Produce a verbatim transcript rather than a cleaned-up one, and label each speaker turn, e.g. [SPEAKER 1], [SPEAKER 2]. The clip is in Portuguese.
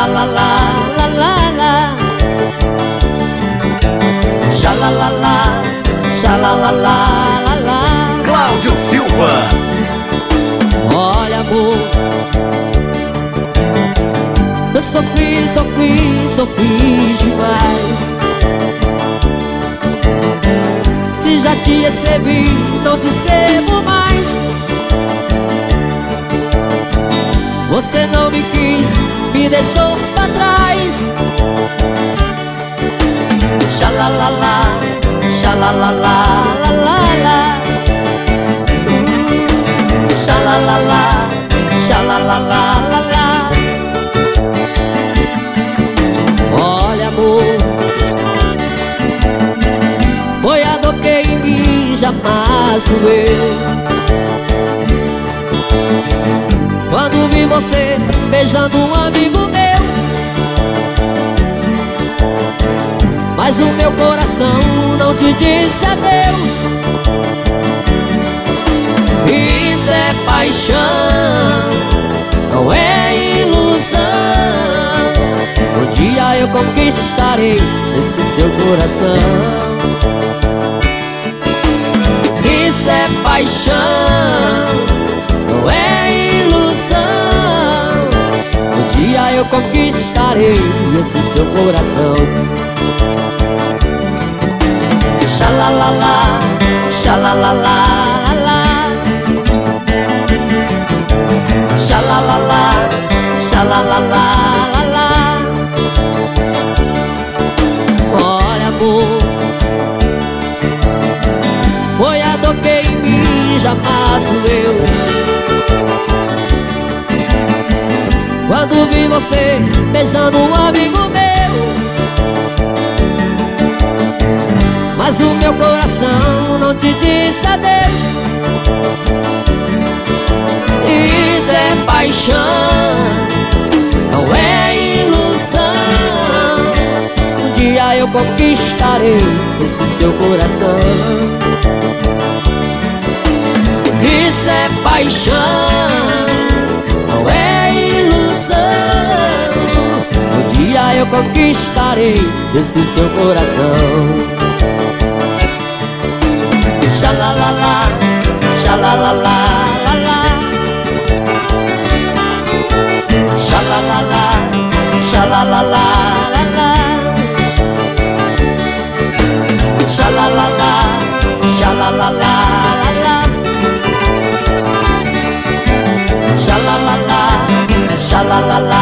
[SPEAKER 1] Xalalalá, lá, lá, lá. Xalalalá, xalalalá, lá, lá.
[SPEAKER 2] Cláudio Silva.
[SPEAKER 1] Olha, amor, eu sofri, sofri, sofri demais. Se já te escrevi, não te escrevo mais. Você não me quis, me deixou pra trás. Xalalalá, xalalalá, lá, lá, lá. Xalalalá, xalalalá, lá, lá. Olha, amor, foi a dor que em mim jamais doeu. Quando vi você beijando um amigo meu, mas o meu coração não te disse adeus. Isso é paixão, não é ilusão. Um dia eu conquistarei esse seu coração. Isso é paixão, não é ilusão. Um dia eu conquistarei esse seu coração. Xalalalá, xalalalá, lá. Xalalalá, xalalalá, lá, lá. Olha, amor, foi a dor que em mim jamais doeu. Quando vi você beijando um amigo meu, mas o meu coração não te disse adeus. Isso é paixão, não é ilusão. Um dia eu conquistarei esse seu coração. Isso é paixão, não é ilusão. Um dia eu conquistarei esse seu coração. Xalalalá, xalalalá, lá, lá. Xalalalá, xalalalá, lá, lá. Xalalalá, xalalalá, lá, lá. Xalalalá, xalalalá.